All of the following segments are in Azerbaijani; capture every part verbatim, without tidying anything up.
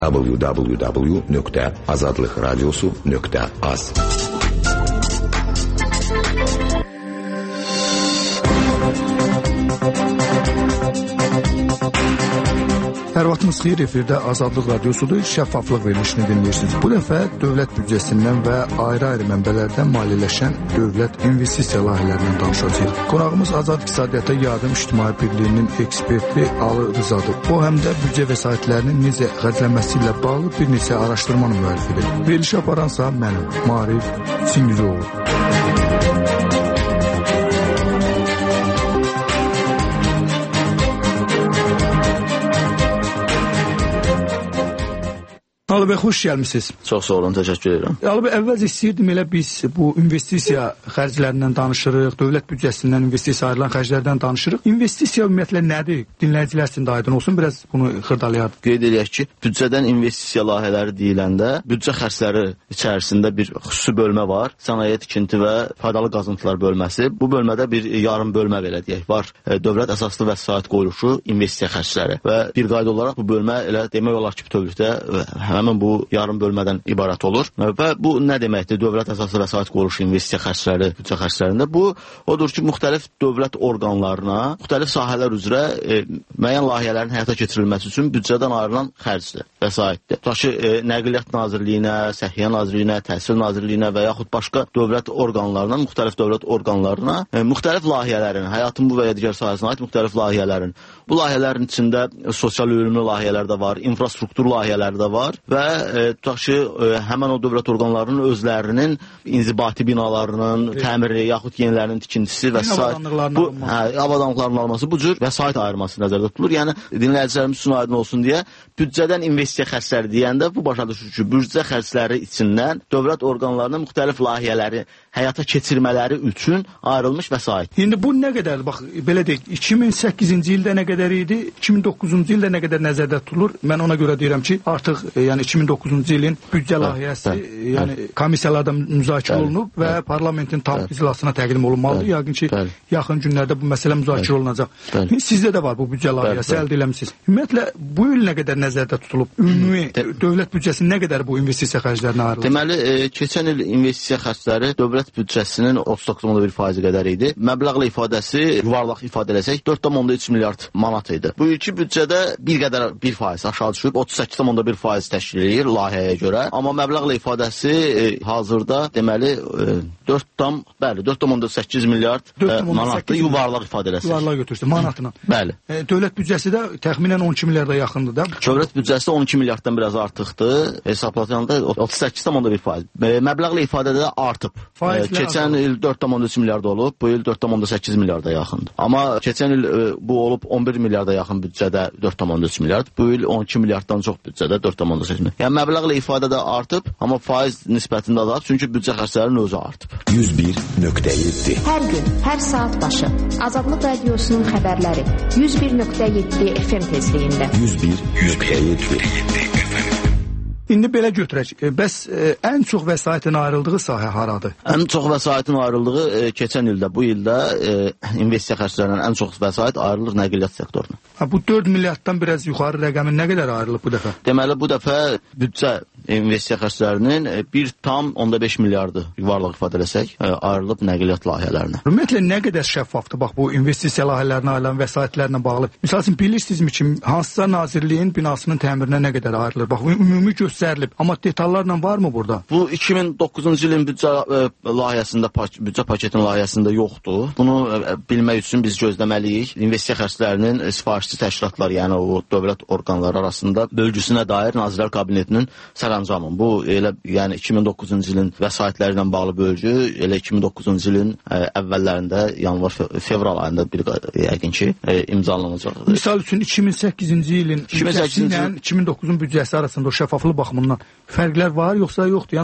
w w w nokta azadlık radyosu nokta az. Hər vaxtınız xeyir, efirdə Azadlıq Radyosudur, şəffaflıq verilişini dinləyirsiniz. Bu dəfə dövlət büdcəsindən və ayrı-ayrı mənbələrdən maliyyələşən dövlət investisiya layihələrindən danışacağıq. Qonağımız Azad İqtisadiyyata Yardım İctimai Birliyinin eksperti Ali Rızadır. O, həm də büdcə vəsaitlərinin necə xərclənməsi ilə bağlı bir neçə araşdırmanın müəllifidir. Verilişi aparansa mənim, Marif Singizoğlu. Ali bəy, xoş gəlmişsiniz. Çox sağ olun, təşəkkür edirəm. Ali bəy, əvvəl istəyirdim elə biz bu investisiya xərclərindən danışırıq, dövlət büdcəsindən investisiya ayrılan xərclərdən danışırıq. İnvestisiya ümumiyyətlə nədir? Dinləyicilər üçün də aydın olsun, biraz bunu xırdalayardıq. Qeyd edək ki, büdcədən investisiya layihələri deyiləndə büdcə xərcləri içərisində bir xüsusi bölmə var. Sənaye, tikinti və faydalı qazıntılar bölməsi. Bu bölmədə bir yarım bölmə belə deyək var. Dövlət əsaslı vəsait qoyuluşu, investisiya xərcləri və bir qayda olaraq bu bölmə elə demək olar ki, bütövlükdə həmin bu yarım bölmədən ibarət olur. Və bu nə deməkdir? Dövlət əsaslı vəsait qoyuluşu, investisiya xərcləri, büdcə xərclərində bu odur ki, müxtəlif dövlət orqanlarına, müxtəlif sahələr üzrə e, müəyyən layihələrin həyata keçirilməsi üçün büdcədən ayrılan xərcdir, vəsaitdir. Tutaq ki, e, Nəqliyyat Nazirliyinə, Səhiyyə Nazirliyinə, Təhsil Nazirliyinə və yaxud başqa dövlət orqanlarına, müxtəlif dövlət orqanlarına e, müxtəlif layihələrin, həyatın bu və ya digər sahəsinə aid müxtəlif layihələrin, bu layihələrin içində sosial ürünlü layihələr də var, infrastruktur layihələri də var və e, tutaq ki, e, həmən o dövlət orqanlarının özlərinin inzibati binalarının təmiri, yaxud yenilərinin tikintisi və s. Bu, hə, avadanlıqların alması, bu cür vəsait ayırması nəzərdə tutulur. Yəni, dinləyicilərimiz üçün aydın olsun deyə, büdcədən investisiya xərcləri deyəndə bu başa düşür ki, büdcə xərcləri içindən dövlət orqanlarının müxtəlif layihələri həyata keçirmələri üçün ayrılmış vəsait. İndi bu nə qədərdir? Bax, belə deyək, iki min səkkizinci ildə nə qədər idi, iki min doqquzuncu ildə nə qədər nəzərdə tutulur? Mən ona görə deyirəm ki, artıq e, yəni iki min doqquzuncu ilin büdcə layihəsi, bəl, yəni bəl. Komissiyalarda müzakirə bəl, olunub və bəl. Parlamentin tam bəl. İclasına təqdim olunmalıdır. Bəl. Yəqin ki, bəl. Yaxın günlərdə bu məsələ müzakirə bəl. Olunacaq. Bəl. Sizdə də var bu büdcə layihəsi, əldə eləmisiniz. Ümumiyyətlə, bu il nə qədər nəzərdə tutulub? Ümumi dövlət büdcəsinin nə qədər bu investisiya xərclərinə ayrılır? Deməli, e, keçən il investisiya xərcləri dövlət büdcəsinin otuz doqquz nöqtə bir faizi qədər idi. Məbləğlə ifadəsi, yuvarlaq ifadə eləsək, dörd nöqtə üç milyard manat idi. Bu ilki büdcədə bir qədər bir faiz aşağı düşüb, otuz səkkiz nöqtə bir faiz təşkil edir layihəyə görə. Amma məbləğlə ifadəsi e, hazırda deməli e, dörd nöqtə səkkiz milyard e, manatlı yuvarlaq ifadə eləsək. Yuvarlaq götürsün, manatına. Bəli. E, dövlət büdcəsi də təxminən on iki milyarda yaxındır da. Dövlət büdcəsi on iki milyarddan biraz artıqdır. Hesablatanda otuz səkkiz nöqtə bir faiz. E, məbləğlə ifadədə də artıb. E, keçən il dörd nöqtə üç milyard olub, bu il dörd nöqtə səkkiz milyarda yaxındır. Amma keçən il e, bu olub on bir milyarda yaxın büdcədə dörd nöqtə üç milyard, bu il on iki milyarddan çox büdcədə dörd nöqtə səkkiz milyard. Yəni məbləğlə ifadədə artıb, amma faiz nisbətində də artıb, çünki büdcə xərclərinin özü artıb. yüz bir nöqtə yeddi. Hər gün, hər saat başı Azadlıq Radiosunun xəbərləri yüz bir nöqtə yeddi F M tezliyində. yüz bir nöqtə yeddi. İndi belə götürək. Bəs e, ən çox vəsaitin ayrıldığı sahə haradır? Ən çox vəsaitin ayrıldığı e, keçən ildə, bu ildə e, investisiya xərclərindən ən çox vəsait ayrılır nəqliyyat sektoruna. Ha, bu dörd milyarddan biraz yuxarı rəqəmin nə qədər ayrılıb bu dəfə? Deməli, bu dəfə büdcə investisiya xərclərinin bir tam onda beş milyardı yuvarlaq ifadə eləsək, ayrılıb nəqliyyat layihələrinə. Ümumiyyətlə nə qədər şəffafdır bax bu investisiya layihələrinə ayrılan vəsaitlərlə bağlı? Məsəl üçün bilirsinizmi ki, hansısa nazirliyin binasının təmirinə nə qədər ayrılır? Bax ümumi göstərilib, amma detallarla varmı burada? Bu iki min doqquzuncu ilin büdcə e, layihəsində, büdcə paketinin layihəsində yoxdur. Bunu e, bilmək üçün biz gözləməliyik. İnvestisiya xərclərinin sifarişçi təşkilatlar, yəni o dövlət orqanları arasında bölgüsünə dair Nazirlər Kabinetinin sərəncamı. Bu elə yəni iki min doqquzuncu ilin vəsaitləri ilə bağlı bölgü elə iki min doqquzuncu ilin ə, əvvəllərində yanvar fevral ayında bir yəqin ki ə, imzalanacaq. Misal üçün iki min səkkizinci ilin büdcəsi ilə iki min doqquzun büdcəsi arasında o şəffaflıq baxımından fərqlər var yoxsa yoxdur? Yəni o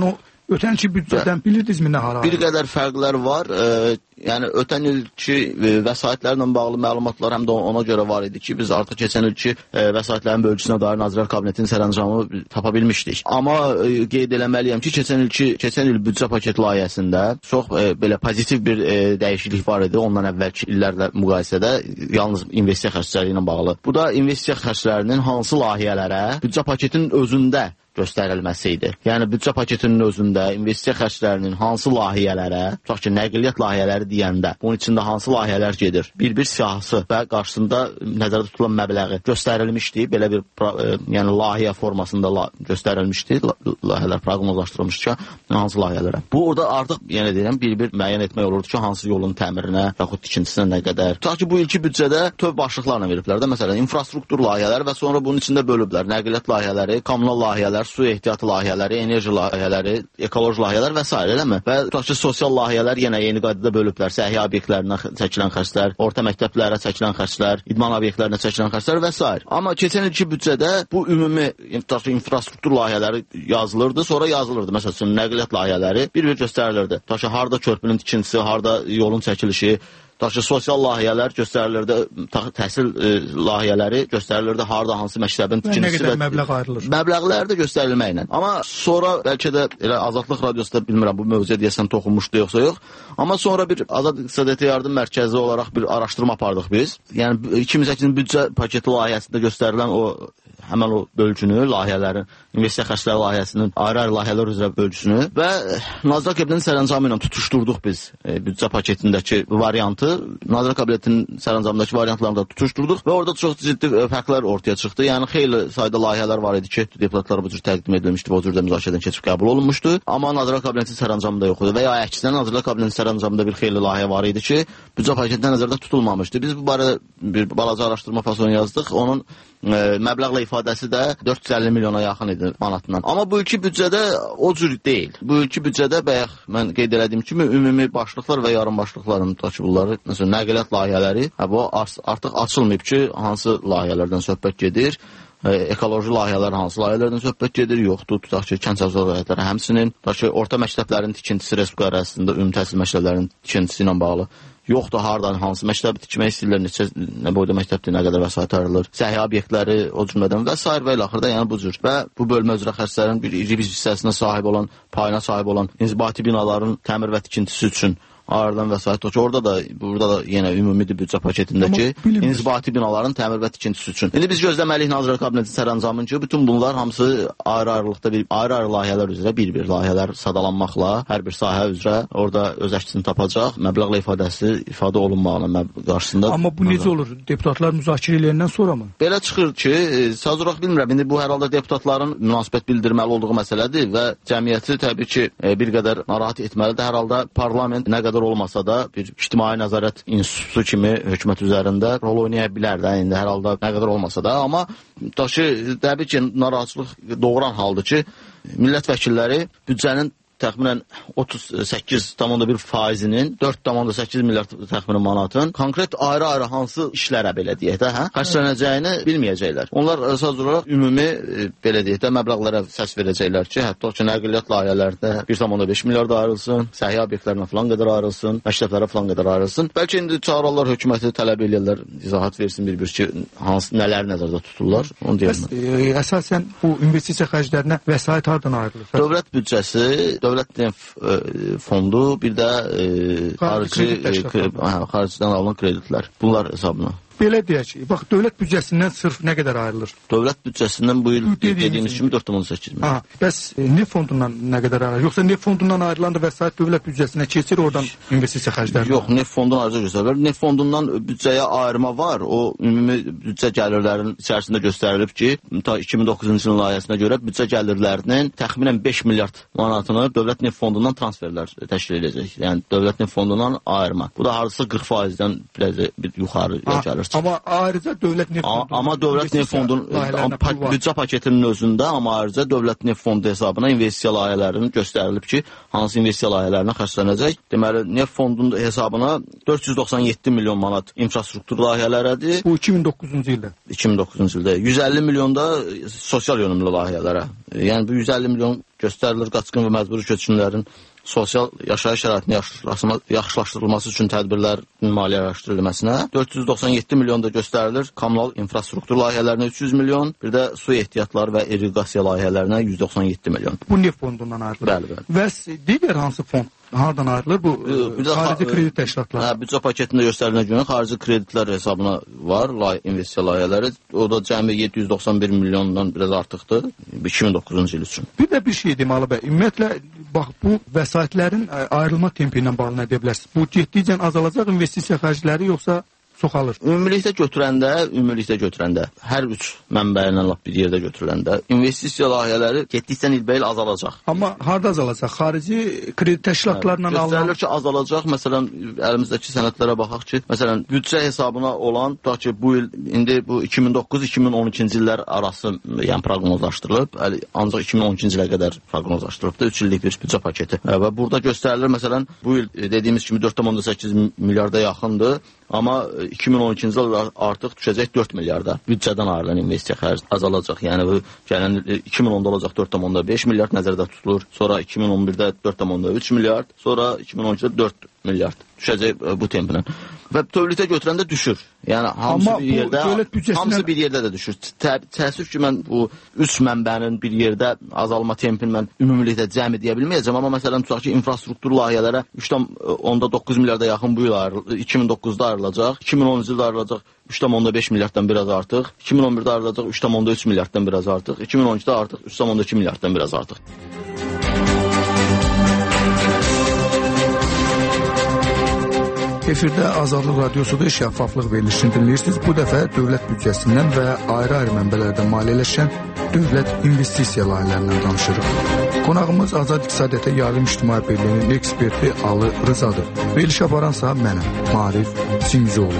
Ötən ilki büdcədən bilirdinizmi nə hala? Bir qədər fərqlər var. E, yəni ötən ilki e, vəsaitlərlə bağlı məlumatlar həm də ona görə var idi ki, biz artıq keçən ilki e, vəsaitlərin bölgüsünə dair Nazirlər Kabinetinin sərəncamı tapa bilmişdik. Amma e, qeyd eləməliyəm ki, keçən ilki keçən il büdcə paket layihəsində çox e, belə pozitiv bir e, dəyişiklik var idi ondan əvvəlki illərlə müqayisədə, yalnız investisiya xərcləri ilə bağlı. Bu da investisiya xərclərinin hansı layihələrə büdcə paketinin özündə göstərilməsi idi. Yəni büdcə paketinin özündə investisiya xərclərinin hansı layihələrə, tutaq ki, nəqliyyat layihələri deyəndə, bunun içində hansı layihələr gedir, bir-bir siyahısı və qarşısında nəzərdə tutulan məbləği göstərilmişdi. Belə bir e, yəni layihə formasında la göstərilmişdi. Layihələr proqnozlaşdırılmışdı ki, hansı layihələrə. Bu orada artıq yəni deyirəm bir-bir müəyyən etmək olurdu ki, hansı yolun təmirinə, yaxud tikintisinə nə qədər. Tutaq ki, bu ilki büdcədə töv başlıqlarla veriblər də, məsələn, infrastruktur layihələri və sonra bunun içində bölüblər. Nəqliyyat layihələri, kommunal layihələr, su ehtiyatı layihələri, enerji layihələri, ekoloji layihələr və s. eləmi? Və tutaq ki, sosial layihələr yenə yeni qaydada bölüblər. Səhiyyə obyektlərinə çəkilən xərclər, orta məktəblərə çəkilən xərclər, idman obyektlərinə çəkilən xərclər və s. Amma keçən ilki büdcədə bu ümumi tutaq ki, infrastruktur layihələri yazılırdı, sonra yazılırdı. Məsələn, nəqliyyat layihələri bir-bir göstərilirdi. Tutaq ki, harda körpünün tikintisi, harda yolun çəkilişi, tutaq ki, sosial layihələr göstərilirdi, təhsil e, layihələri göstərilirdi, harda hansı məktəbin tikintisi və məbləğ ayrılır. Məbləğlər də göstərilməklə. Amma sonra bəlkə də elə Azadlıq Radiosunda bilmirəm bu mövzuya deyəsən toxunmuşdu yoxsa yox. Amma sonra bir Azad İqtisadiyyata Yardım Mərkəzi olaraq bir araşdırma apardıq biz. Yəni iki min səkkizin büdcə paketi layihəsində göstərilən o həmən o bölgünü, layihələrin, investisiya xərcləri layihəsinin ayrı-ayrı layihələr üzrə bölgüsünü və Nazirlər Kabinetinin sərəncamı ilə tutuşdurduq biz e, büdcə paketindəki variantı, Nazirlər Kabinetinin sərəncamındakı variantlarını da tutuşdurduq və orada çox ciddi fərqlər ortaya çıxdı. Yəni xeyli sayda layihələr var idi ki, deputatlara bu cür təqdim edilmişdi və o cürdə müzakirədən keçib qəbul olunmuşdu. Amma Nazirlər Kabinetinin sərəncamında yox idi və ya əksinə Nazirlər Kabinetinin sərəncamında bir xeyli layihə var idi ki, büdcə paketində nəzərdə tutulmamışdı. Biz bu barədə bir balaca araşdırma fasonu yazdıq. Onun e, məbləğlə ifadəsi də dörd yüz əlli milyona yaxın idi manatından. Amma bu ilki büdcədə o cür deyil. Bu ilki büdcədə bayaq mən qeyd elədiyim kimi ümumi başlıqlar və yarım başlıqların tutaq ki, bunları, məsələn, nəqliyyat layihələri, hə, bu artıq açılmayıb ki, hansı layihələrdən söhbət gedir. E, ekoloji layihələr hansı layihələrdən söhbət gedir, yoxdur. Tutaq ki, kənd səvzələri layihələri həmçinin, tutaq ki, orta məktəblərin tikintisi Respublika ərazisində ümumi təhsil məktəblərinin tikintisi ilə bağlı yoxdur, hardan, hansı məktəbi tikmək istəyirlər, neçə, nə boyda məktəbdir, nə qədər vəsait ayrılır, səhiyyə obyektləri, o cümlədən və s. və ilə axırda, yəni bu cür. Və bu bölmə üzrə xərclərin bir iri bir hissəsinə sahib olan, payına sahib olan inzibati binaların təmir və tikintisi üçün ayrılan vəsait o ki, orada da, burada da yenə ümumidir büdcə paketindəki inzibati binaların təmir və tikintisi üçün. İndi biz gözləməliyik Nazirlər Kabinetinin sərəncamını ki, bütün bunlar hamısı ayrı-ayrılıqda bir ayrı-ayrı layihələr üzrə bir-bir layihələr sadalanmaqla hər bir sahə üzrə orada öz əksini tapacaq, məbləğlə ifadəsi ifadə olunmaqla qarşısında. Amma bu necə olur? Deputatlar müzakirə edəndən sonra mı? Belə çıxır ki, söz olaraq bilmirəm. İndi bu hər halda deputatların münasibət bildirməli olduğu məsələdir və cəmiyyəti təbii ki, bir qədər narahat etməlidir. Hər halda parlament nə qədər olmasa da bir ictimai nəzarət institutu kimi hökumət üzərində rol oynaya bilər də, indi hər halda nə qədər olmasa da, amma daşı təbii ki, narahatçılıq doğuran haldır ki, millət vəkilləri büdcənin təxminən otuz səkkiz tam bir faizinin dörd tam səkkiz milyard təxminən manatın konkret ayrı-ayrı hansı işlərə belə deyək də, hə, xərclənəcəyini bilməyəcəklər. Onlar əsas olaraq ümumi belə deyək də məbləğlərə səs verəcəklər ki, hətta ki, nəqliyyat layihələrdə bir tam beş milyard ayrılsın, səhiyyə obyektlərinə falan qədər ayrılsın, məktəblərə falan qədər ayrılsın. Bəlkə indi çağırarlar hökuməti tələb edirlər, izahat versin bir-bir ki, hansı nələr nəzərdə tuturlar, onu deyirəm. E, əsasən bu investisiya xərclərinə vəsait hardan ayrılır? Dövlət büdcəsi, Dövlət Neft e, fondu, bir də e, xarici, e, xaricdən alınan kreditlər. Bunlar hesabına. Belə deyək ki, bax, dövlət büdcəsindən sırf nə qədər ayrılır? Dövlət büdcəsindən bu il dediyiniz kimi dörd tam səkkiz milyon. Aha, bəs e, neft fondundan nə qədər ayrılır? Yoxsa neft fondundan ayrılan da vəsait dövlət büdcəsinə keçir, oradan investisiya xərcləri? Yox, neft fondundan ayrıca göstərilir. Neft fondundan büdcəyə ayırma var. O ümumi büdcə gəlirlərinin içərisində göstərilib ki, ta iki min doqquzuncu ilin layihəsinə görə büdcə gəlirlərinin təxminən beş milyard manatını dövlət neft fondundan transferlər təşkil edəcək. Yəni dövlət neft fondundan ayırma. Bu da hardasa qırx faizdən biraz bir yuxarı gəlir. Amma ayrıca dövlət neft fondu. Amma dövlət neft fondunun büdcə paketinin özündə, amma ayrıca dövlət neft fondu hesabına investisiya layihələrinin göstərilib ki, hansı investisiya layihələrinə xərclənəcək. Deməli, neft fondunun hesabına dörd yüz doxsan yeddi milyon manat infrastruktur layihələridir. Bu iki min doqquzuncu ildə. iki min doqquzuncu ildə. yüz əlli milyon da sosial yönümlü layihələrə. Yəni bu yüz əlli milyon göstərilir qaçqın və məcburi köçkünlərin sosial yaşayış şəraitinin yaxşılaşdırılması üçün tədbirlərin maliyyələşdirilməsinə dörd yüz doxsan yeddi milyon da göstərilir. Kommunal infrastruktur layihələrinə üç yüz milyon, bir də su ehtiyatları və irriqasiya layihələrinə yüz doxsan yeddi milyon. Bu neft fondundan ayrılır. Bəli, bəli. Və digər hansı fond hardan ayrılır? Bu e, xarici kredit təşkilatları. Hə, büdcə paketində göstərilən görə xarici kreditlər hesabına var, lay, investisiya layihələri. O da cəmi yeddi yüz doxsan bir milyondan biraz artıqdır iki min doqquzuncu il üçün. Bir də bir şey deməli bəy, ümumiyyətlə bax bu vəsaitlərin ayrılma tempi ilə bağlı nə deyə bilərsiniz? Bu getdikcə azalacaq investisiya xərcləri yoxsa çoxalır? Ümumilikdə götürəndə, ümumilikdə götürəndə, hər üç mənbəyindən lap bir yerdə götürüləndə investisiya layihələri getdikcə ilbəil azalacaq. Amma harda azalacaq? Xarici kredit təşkilatlarından alınan... Göstərilir ki, azalacaq. Məsələn, əlimizdəki sənədlərə baxaq ki, məsələn, büdcə hesabına olan, tutaq ki, bu il, indi bu iki min doqquz iki min on ikinci illər arası yəni proqnozlaşdırılıb, ancaq iki min on ikinci ilə qədər proqnozlaşdırılıbdır, üç illik bir büdcə paketi. Və burada göstərilir, məsələn, bu il dediyimiz kimi dörd tam onda səkkiz milyarda yaxındır, amma iki min on ikinci il artıq düşəcək dörd milyarda. Büdcədən ayrılan investisiya xərc azalacaq. Yəni bu gələn iki min onda olacaq dörd tam onda beş milyard nəzərdə tutulur. Sonra iki min on birdə dörd tam onda üç milyard, sonra iki min on ikidə dörd milyard düşəcək bu templə. Və dövlətə götürəndə düşür. Yəni hamısı amma bir yerdə, büdcəsindən... hamısı bir yerdə də düşür. Tə, təəssüf ki, mən bu üç mənbənin bir yerdə azalma tempini mən ümumilikdə cəmi deyə bilməyəcəm, amma məsələn tutaq ki, infrastruktur layihələrə üç tam onda doqquz milyarda yaxın bu il ayrılacaq, iki min doqquzda ayrılacaq, iki min onuncu ildə ayrılacaq üç tam onda beş milyarddan biraz artıq, iki min on birdə ayrılacaq üç tam onda üç milyarddan biraz artıq, iki min on ikidə artıq üç tam onda iki milyarddan biraz artıq. Efirdə Azadlıq Radiosu'da şəffaflıq verilişini dinləyirsiniz. Bu dəfə dövlət büdcəsindən və ayrı-ayrı mənbələrdən maliyyələşən dövlət investisiya layihələrindən danışırıq. Qonağımız Azad İqtisadiyyata Yardım İctimai Birliyinin eksperti Alı Rızadır. Verilişə aparansa mənəm, Marif Simzoğlu.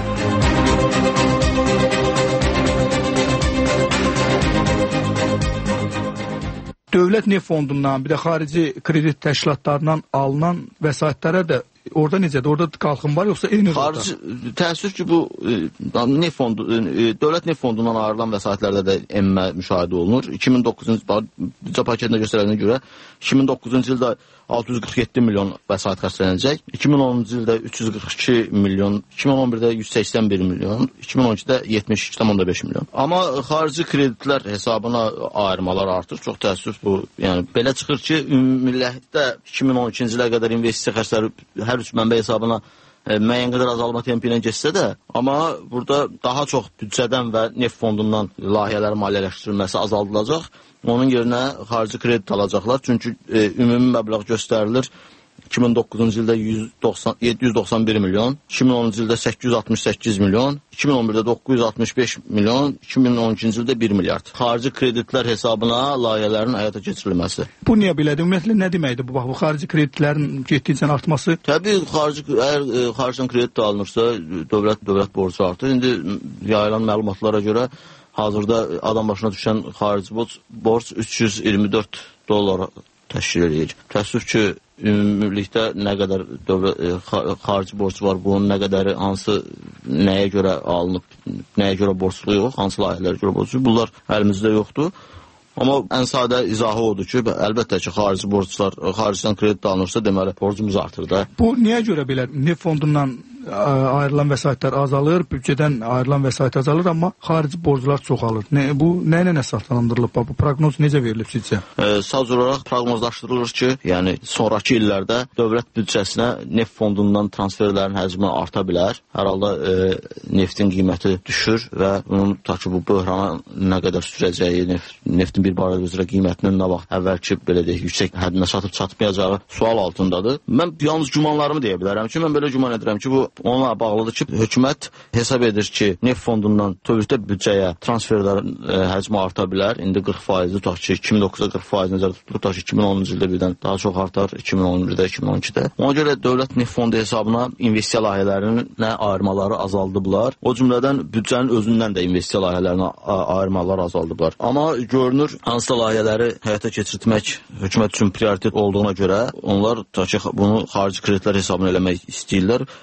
Dövlət neft fondundan, bir də xarici kredit təşkilatlarından alınan vəsaitlərə də orada necədir? Orada qalxım var yoxsa eyni orada? Xarici təəssüf ki, bu e, neft fondu, e, dövlət neft fondundan ayrılan vəsaitlərdə də enmə müşahidə olunur. iki min doqquzuncu büdcə paketində göstərilənə görə iki min doqquzuncu ildə altı yüz qırx yeddi milyon vəsait xərclənəcək. iki min onuncu ildə üç yüz qırx iki milyon, iki min on birdə yüz səksən bir milyon, iki min on ikidə yetmiş iki tam onda beş milyon. Amma xarici kreditlər hesabına ayırmalar artır. Çox təəssüf bu. Yəni belə çıxır ki, ümumilikdə iki min on ikinci ilə qədər investisiya xərcləri hər üç mənbə hesabına e, müəyyən qədər azalma tempi ilə keçsə də, amma burada daha çox büdcədən və neft fondundan layihələrin maliyyələşdirilməsi azaldılacaq. Onun yerinə xarici kredit alacaqlar. Çünki e, ümumi məbləğ göstərilir iki min doqquzuncu ildə yeddi yüz doxsan bir milyon, iki min onuncu ildə səkkiz yüz altmış səkkiz milyon, iki min on birdə doqquz yüz altmış beş milyon, iki min on ikinci ildə bir milyard. Xarici kreditlər hesabına layihələrin həyata keçirilməsi. Bu niyə belədir? Ümumiyyətlə nə deməkdir bu? Bax, bu xarici kreditlərin getdikcə artması? Təbii xarici əgər e, xaricdən kredit də alınırsa, dövlət dövlət borcu artır. İndi yayılan məlumatlara görə hazırda adam başına düşən xarici borc, borc üç yüz iyirmi dörd dollar təşkil edir. Təəssüf ki, ümumilikdə nə qədər dövlət e, xarici borc var, bunun nə qədəri, hansı, nəyə görə alınıb, nəyə görə borclu yox, hansı layihələrə görə borclu, bunlar əlimizdə yoxdur. Amma ən sadə izahı odur ki, əlbəttə ki, xarici borclar, xaricdən kredit alınırsa, deməli, borcumuz artır da. Bu niyə görə belə neft fondundan ayrılan vəsaitlər azalır, büdcədən ayrılan vəsait azalır, amma xarici borclar çoxalır? Ne, bu nə ilə əsaslandırılıb? Bu proqnoz necə verilib sizcə? E, saz olaraq proqnozlaşdırılır ki, yəni sonrakı illərdə dövlət büdcəsinə neft fondundan transferlərin həcmi arta bilər. Hər halda e, neftin qiyməti düşür və bunun ta ki, bu böhrana nə qədər sürəcəyi, neft, neftin bir barədə üzrə qiymətinin nə vaxt əvvəlki belə deyək, yüksək həddinə çatıb çatmayacağı sual altındadır. Mən yalnız gümanlarımı deyə bilərəm ki, mən belə güman edirəm ki, bu onunla bağlıdır ki, hökumət hesab edir ki, neft fondundan dövlətə büdcəyə transferlərin e, həcmi arta bilər. İndi qırx faiz, tutaq ki, iki min doqquzda qırx faiz nəzərdə tutulur, tutaq ki, iki min onuncu ildə birdən daha çox artar, iki min on birdə, iki min on ikidə. Ona görə dövlət neft fondu hesabına investisiya layihələrinin ayırmaları azaldıblar. O cümlədən büdcənin özündən də investisiya layihələrinə ayırmalar azaldıblar. Amma görünür, hansısa layihələri həyata keçirtmək hökumət üçün prioritet olduğuna görə onlar tutaq ki, bunu xarici kreditlər hesabına eləmək istəyirlər. Ola bilər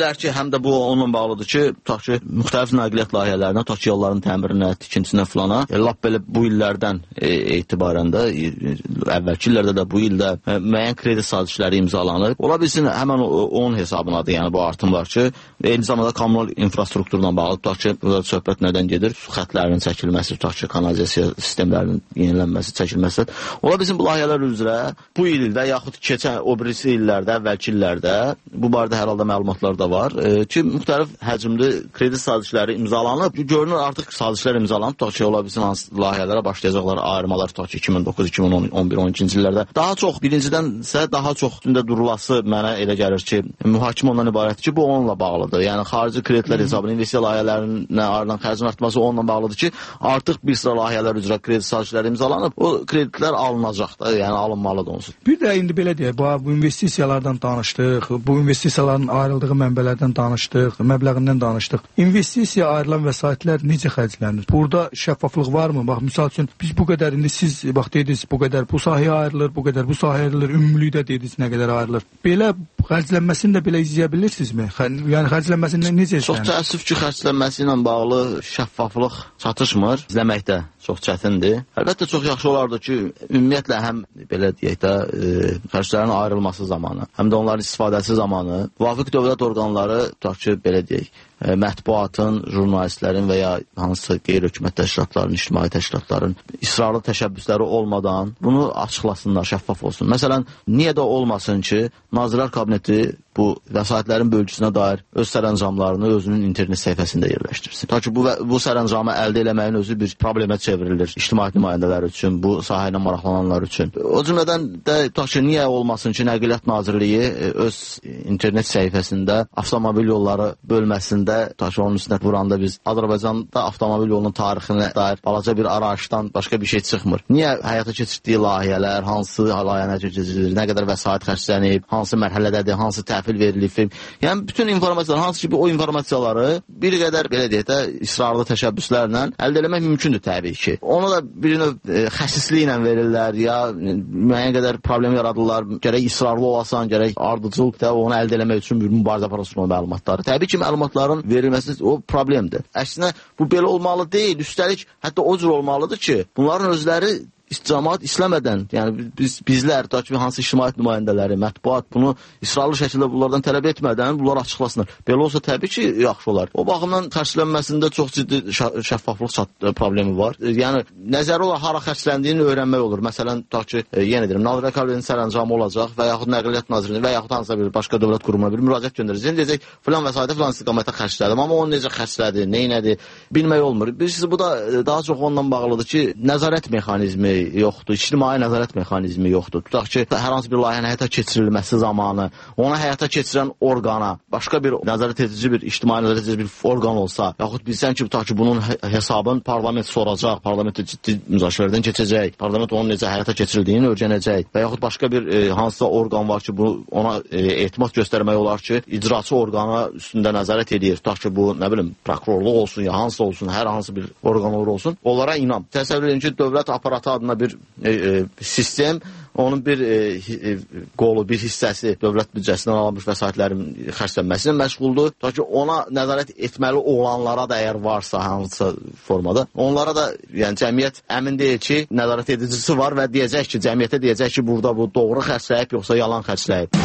bilər ki, həm də bu onunla bağlıdır ki, tutaq ki, müxtəlif nəqliyyat layihələrinə, tutaq ki, yolların təmirinə, tikintisinə filana, e, lap belə bu illərdən e, etibarən də, e, əvvəlki illərdə də bu ildə e, müəyyən kredit sazişləri imzalanıb. Ola bilsin, həmən onun hesabınadır, yəni bu artım var ki, eyni zamanda kommunal infrastrukturla bağlı, tutaq ki, burada söhbət nədən gedir? Su xətlərinin çəkilməsi, tutaq ki, kanalizasiya sistemlərinin yenilənməsi, çəkilməsi. Ola bilsin, bu layihələr üzrə bu ildə, yaxud keçən o birisi illərdə, əvvəlki illərdə, bu barədə hər halda məlumatlar da var e, ki, müxtəlif həcmli kredit sazişləri imzalanıb. Görünür, artıq sazişlər imzalanıb. Tutaq ki, ola bilsin, hansı layihələrə başlayacaqlar, ayırmalar, tutaq ki, iki min doqquz, iki min on bir, on ikinci illərdə. Daha çox, birincidənsə daha çox üstündə durulası mənə elə gəlir ki, mühakimə ondan ibarətdir ki, bu onunla bağlıdır. Yəni, xarici kreditlər hesabına investisiya layihələrinə ayrılan xərcin artması onunla bağlıdır ki, artıq bir sıra layihələr üzrə kredit sazişləri imzalanıb. O kreditlər alınacaq da, yəni alınmalıdır onsuz. Bir də indi belə deyək, bu, bu investisiyalardan danışdıq, bu investisiyaların ayrıldığı mənbələrdən danışdıq, məbləğindən danışdıq. İnvestisiya ayrılan vəsaitlər necə xərclənir? Burada şəffaflıq varmı? Bax, misal üçün, biz bu qədər, indi siz bax, dediniz, bu qədər bu sahəyə ayrılır, bu qədər bu sahəyə ayrılır, ümumilikdə dediniz, nə qədər ayrılır. Belə xərclənməsini də belə izləyə bilirsinizmi? Yəni, xərclənməsində necə izlənir? Çox təəssüf ki, xərclənməsi ilə bağlı şəffaflıq çatışmır. İzləməkdə çox çətindir. Əlbəttə, çox yaxşı olardı ki, ümumiyyətlə həm, belə deyək də, e, xərclərin ayrılması zamanı, həm də onların istifadəsi zamanı müvafiq dövlət orqanları, tutaq ki, belə deyək, e, mətbuatın, jurnalistlərin və ya hansısa qeyri-hökumət təşkilatların, ictimai təşkilatların israrlı təşəbbüsləri olmadan bunu açıqlasınlar, şəffaf olsun. Məsələn, niyə də olmasın ki, Nazirlər Kabineti bu vəsaitlərin bölgüsünə dair öz sərəncamlarını özünün internet səhifəsində yerləşdirsin. Ta ki, bu, bu sərəncamı əldə eləməyin özü bir problemə çevrilir ictimai nümayəndələr üçün, bu sahə ilə maraqlananlar üçün. O cümlədən də, ta ki, niyə olmasın ki, Nəqliyyat Nazirliyi öz internet səhifəsində avtomobil yolları bölməsində, ta ki, onun üstünə vuranda biz Azərbaycanda avtomobil yolunun tarixinə dair balaca bir arayışdan başqa bir şey çıxmır. Niyə həyata keçirdiyi layihələr, hansı layihə keçirilir, nə qədər vəsait xərclənib, hansı mərhələdədir, hansı təfil verilib. Yəni, bütün informasiyalar, hansı ki, o informasiyaları bir qədər, belə deyək də, israrlı təşəbbüslərlə əldə eləmək mümkündür təbii ki. Onu da bir növ e, xəsisliklə verirlər, ya müəyyən qədər problem yaradırlar, gərək israrlı olasan, gərək ardıcıl da onu əldə eləmək üçün bir mübarizə aparılsın o məlumatları. Təbii ki, məlumatların verilməsi o problemdir. Əksinə, bu belə olmalı deyil, üstəlik, hətta o cür olmalıdır ki, bunların özləri cəmaət isləmədən, yəni biz, bizlər, tutaq ki, hansı ictimaiyyət nümayəndələri, mətbuat bunu israrlı şəkildə bunlardan tələb etmədən bunlar açıqlasınlar. Belə olsa təbii ki, yaxşı olar. O baxımdan xərclənməsində çox ciddi şəffaflıq problemi var. Yəni, nəzəri olaraq hara xərcləndiyini öyrənmək olur. Məsələn, tutaq ki, yenə deyirəm, Nazirlər Kabinetinin sərəncamı olacaq və yaxud Nəqliyyat Nazirliyinin və yaxud hansısa bir başqa dövlət qurumuna bir müraciət göndərəcək. Deyəcək, filan vəsaitə filan istiqamətə xərclədim, amma onu necə xərclədi, neynədi, bilmək olmur. Birisi bu da daha çox onunla bağlıdır ki, nəzarət mexanizmi yoxdur, ictimai nəzarət mexanizmi yoxdur. Tutaq ki, hər hansı bir layihənin həyata keçirilməsi zamanı ona həyata keçirən orqana başqa bir nəzarət edici bir ictimai nəzarət edici bir orqan olsa, yaxud bilsən ki, tutaq ki, bunun hesabını parlament soracaq, parlamentdə ciddi müzakirələrdən keçəcək, parlament onun necə həyata keçirildiyini öyrənəcək və yaxud başqa bir e, hansısa orqan var ki, bu ona e, etimad göstərmək olar ki, icraçı orqana üstündə nəzarət edir. Tutaq ki, bu, nə bilim, prokurorluq olsun, ya hansı olsun, hər hansı bir orqan olur olsun, onlara inam. Təsəvvür edin ki, dövlət aparatı adına bir e, e, sistem, onun bir e, e, qolu, bir hissəsi dövlət büdcəsindən alınmış vəsaitlərin xərclənməsinə məşğuldur. Ta ki, ona nəzarət etməli olanlara da əgər varsa hansısa formada, onlara da yəni cəmiyyət əmin deyil ki, nəzarət edicisi var və deyəcək ki, cəmiyyətə deyəcək ki, burada bu doğru xərcləyib, yoxsa yalan xərcləyib.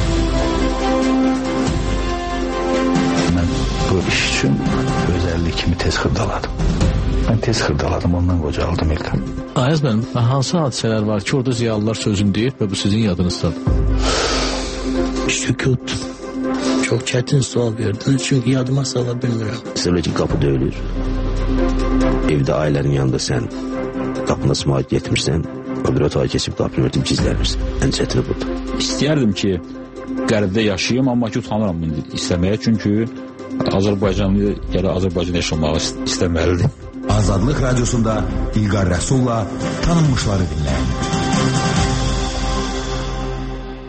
Mən bu iş üçün özəllik kimi tez xırdaladım. Mən tez xırdaladım, ondan qocaldım ilk. Ayaz mənim, hansı hadisələr var ki, orada ziyalılar sözünü deyir və bu sizin yadınızdadır? Sükut. Çox çətin sual verdin, çünki yadıma sala bilmirəm. Məsələ ki, qapı döyülür. Evdə ailənin yanında sən qapına sımaq getmirsən, o bir otağa keçib qapını örtüb gizlənirsən. Ən çətini budur. İstəyərdim ki, qərbdə yaşayayım, amma ki, utanıram bunu istəməyə, çünki Azərbaycanlı ya Azərbaycan yaşamağı istəməlidir. Azadlıq Radiosunda İlqar Rəsulla tanınmışları dinləyin.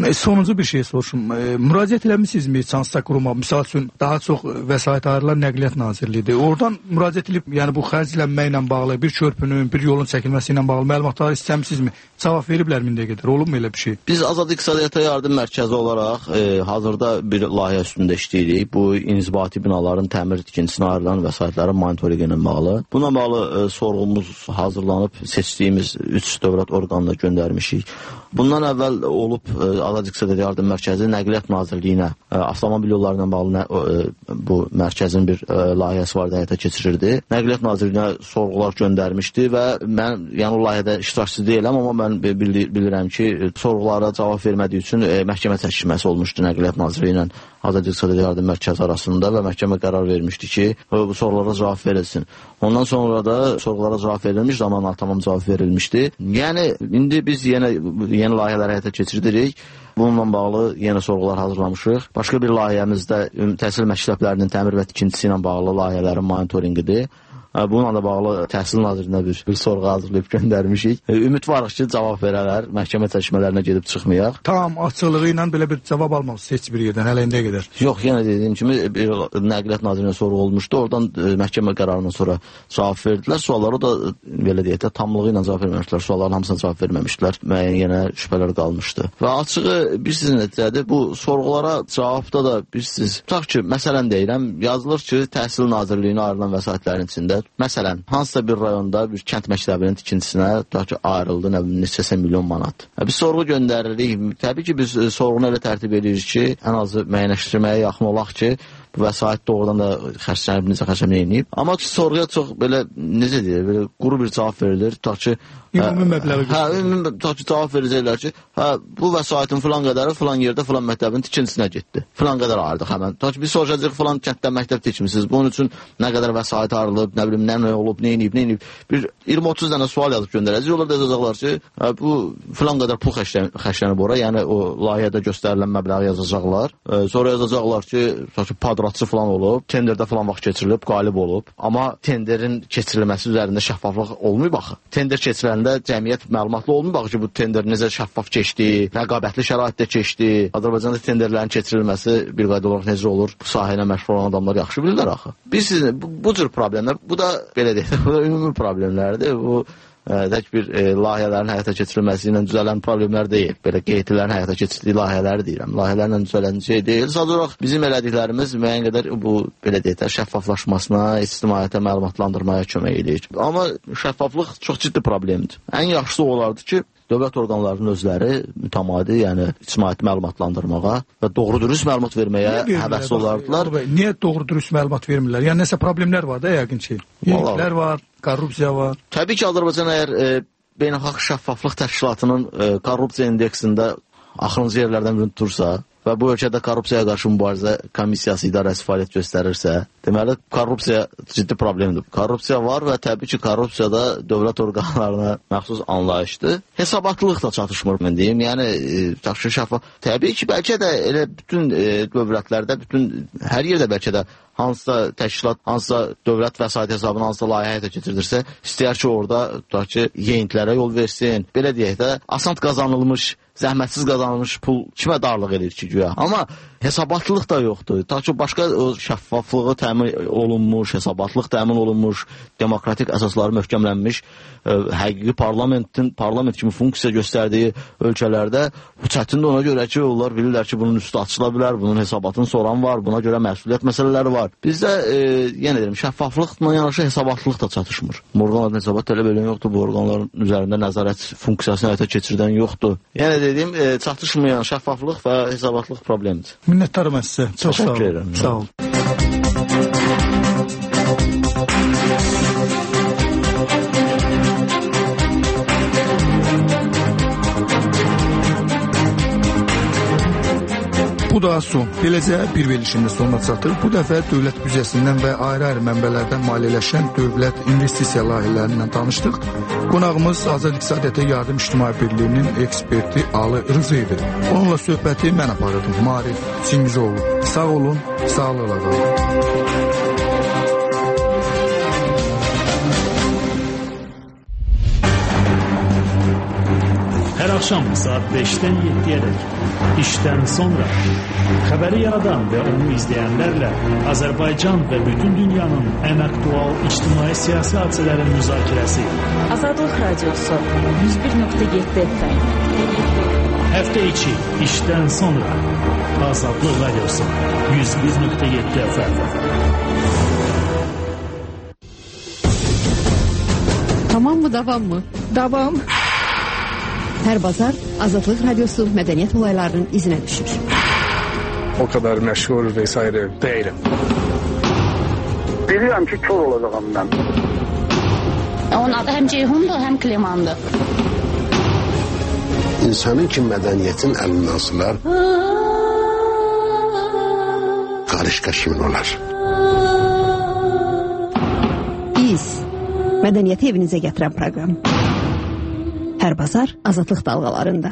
E, sonuncu bir şey soruşum. E, müraciət eləmisinizmi Çansda quruma? Misal üçün daha çox vəsait ayrılan Nəqliyyat Nazirliyidir. Oradan müraciət edib, yəni bu xərclənməklə bağlı, bir körpünün, bir yolun çəkilməsi ilə bağlı məlumatları istəmisinizmi? Cavab veriblər mi indiyə qədər? Olubmu elə bir şey? Biz Azad İqtisadiyyata Yardım Mərkəzi olaraq e, hazırda bir layihə üstündə işləyirik. Bu inzibati binaların təmir tikintisinə ayrılan vəsaitlərin monitorinqi ilə bağlı. Buna bağlı e, sorğumuz hazırlanıb seçdiyimiz üç dövlət orqanına göndərmişik. Bundan əvvəl olub e, Azad İqtisadiyyata Yardım Mərkəzi Nəqliyyat Nazirliyinə e, avtomobil yolları ilə bağlı nə, e, bu mərkəzin bir e, layihəsi var, həyata keçirirdi. Nəqliyyat Nazirliyinə sorğular göndərmişdi və mən yəni o layihədə iştirakçı deyiləm, amma mən bilir, bilirəm ki, sorğulara cavab vermədiyi üçün e, məhkəmə çəkilməsi olmuşdu Nəqliyyat Nazirliyi ilə Azad İqtisadiyyata Yardım Mərkəzi arasında və məhkəmə qərar vermişdi ki, bu sorğulara cavab verilsin. Ondan sonra da sorğulara cavab verilmiş, zamanla tamam cavab verilmişdi. Yəni indi biz yenə yeni layihələr həyata keçiririk. Bununla bağlı yeni sorğular hazırlamışıq. Başqa bir layihəmizdə təhsil məktəblərinin təmir və tikintisi ilə bağlı layihələrin monitorinqidir. Bununla da bağlı Təhsil Nazirinə bir, bir sorğu hazırlayıb göndərmişik. Ümid varıq ki, cavab verələr, məhkəmə çəkmələrinə gedib çıxmayaq. Tam açıqlığı ilə belə bir cavab almamısınız heç bir yerdən, hələ indiyə qədər. Yox, yenə dediyim kimi bir Nəqliyyat Nazirinə sorğu olmuşdu. Oradan e, məhkəmə qərarından sonra cavab verdilər. Sualları da belə deyək də tamlığı ilə cavab verməmişdilər. Sualların hamısına cavab verməmişdilər. Müəyyən yenə şübhələr qalmışdı. Və açığı bilirsiniz necədir? Bu sorğulara cavabda da bilirsiniz. Tutaq ki, məsələn deyirəm, yazılır ki, Təhsil Nazirliyinə ayrılan vəsaitlərin içində məsələn, hansısa bir rayonda bir kənd məktəbinin tikintisinə tutaq ki, ayrıldı, nə bilim, neçəsə milyon manat. Biz sorğu göndəririk. Təbii ki, biz sorğunu elə tərtib edirik ki, ən azı müəyyənləşdirməyə yaxın olaq ki, bu vəsait doğrudan da xərclənib, necə xərclənib. Amma sorğuya çox belə, necə deyir, belə quru bir cavab verilir. Tutaq ki, ümumi məbləği hə, ümumi tutaq ki, cavab verəcəklər ki, hə, bu vəsaitin filan qədəri filan yerdə filan məktəbin tikintisinə getdi. Filan qədər ayırdıq həmən. Tutaq ki, biz soruşacağıq filan kənddə məktəb tikmisiniz. Bunun üçün nə qədər vəsait ayrılıb, nə bilim, nə olub, nə edib, nə edib. Bir iyirmi otuz dənə sual yazıb göndərəcək. Onlar da yazacaqlar ki, hə, bu filan qədər pul xərclənib ora, yəni o layihədə göstərilən məbləği yazacaqlar. E, sonra yazacaqlar ki, tutaq ki, padratçı filan olub, tenderdə filan vaxt keçirilib, qalib olub. Amma tenderin keçirilməsi üzərində şəffaflıq olmayıb axı. Tender keçiriləndə cəmiyyət məlumatlı olmayıb axı ki, bu tender necə şəffaf keçdi, rəqabətli şəraitdə keçdi. Azərbaycanda tenderlərin keçirilməsi bir qayda olaraq necə olur? Bu sahə ilə məşğul olan adamlar yaxşı bilirlər axı. Biz bu, bu cür problemlər, bu da belə deyək, bu da ümumi problemlərdir. Bu tək bir e, layihələrin həyata keçirilməsi ilə düzələn problemlər deyil. Belə qeydlərin həyata keçirdiyi layihələri deyirəm. Layihələrlə düzələn şey deyil. Sadəcə olaraq bizim elədiklərimiz müəyyən qədər bu belə deyək də şəffaflaşmasına, ictimaiyyətə məlumatlandırmaya kömək edir. Amma şəffaflıq çox ciddi problemdir. Ən yaxşısı olardı ki, dövlət orqanlarının özləri mütəmadi, yəni ictimaiyyəti məlumatlandırmağa və doğru-dürüst məlumat verməyə həvəsli olardılar. Niyə doğru-dürüst məlumat vermirlər? Yəni nəsə problemlər var da yəqin ki. Yeniliklər var, korrupsiya var. Təbii ki, Azərbaycan əgər e, Beynəlxalq Şəffaflıq Təşkilatının e, korrupsiya indeksində axırıncı yerlərdən birini tutursa və bu ölkədə korrupsiyaya qarşı mübarizə komissiyası idarəsi fəaliyyət göstərirsə, deməli korrupsiya ciddi problemdir. Korrupsiya var və təbii ki, korrupsiyada dövlət orqanlarına məxsus anlayışdır. Hesabatlılıq da çatışmır, mən deyim. Yəni e, şəffaf. Təbii ki, bəlkə də elə bütün e, dövlətlərdə, bütün hər yerdə bəlkə də hansısa təşkilat, hansısa dövlət vəsait hesabına hansısa layihə həyata keçirdirsə, istəyər ki, orada tutaq ki, yeyintilərə yol versin. Belə deyək də, asant qazanılmış, zəhmətsiz qazanılmış pul kimə darlıq edir ki, güya. Amma hesabatlılıq da yoxdur. Ta ki, başqa o şəffaflığı təmin olunmuş, hesabatlıq təmin olunmuş, demokratik əsasları möhkəmlənmiş, ə, həqiqi parlamentin parlament kimi funksiya göstərdiyi ölkələrdə bu çətindir ona görə ki, onlar bilirlər ki, bunun üstü açıla bilər, bunun hesabatını soran var, buna görə məsuliyyət məsələləri var. Bizdə, e, yenə deyirəm, şəffaflıqla yanaşı hesabatlılıq da çatışmır. Bu orqanların hesabat tələb edən yoxdur, bu orqanların üzərində nəzarət funksiyasını həyata keçirdən yoxdur. Yəni dediyim, e, çatışmayan şəffaflıq və hesabatlıq problemidir. Minnətdarım mən sizə. Çox sağ olun. Sağ olun. Bu da son. Beləcə bir verilişində sonuna çatır. Bu dəfə dövlət büdcəsindən və ayrı-ayrı mənbələrdən maliyyələşən dövlət investisiya layihələrindən tanışdıq. Qonağımız Azad İqtisadiyyata Yardım İctimai Birliyinin eksperti Ali Rıza idi. Onunla söhbəti mən aparırdım. Marif Çingizoğlu. Sağ olun, sağlıqla qalın. Hər axşam saat beşdən yeddiyədək işdən sonra xəbəri yaradan və onu izləyənlərlə Azərbaycan və bütün dünyanın ən aktual ictimai-siyasi hadisələrin müzakirəsi. Azadlıq Radiosu yüz bir nöqtə yeddi F M. Həftə içi işdən sonra Azadlıq Radiosu yüz bir nöqtə yeddi F M. Tamam mı, davam mı? Davam. Hər bazar Azadlıq Radiosu mədəniyyət olaylarının izinə düşür. O kadar məşhur vesaire değilim. Bilirəm ki, kör olacağım mən. Onun adı həm Ceyhundur, həm Klimandır. İnsanın ki, mədəniyyətin əlindən asılar, qarışqa kimin olar? Biz, mədəniyyəti evinizə gətirən proqram. Hər bazar Azadlıq dalğalarında.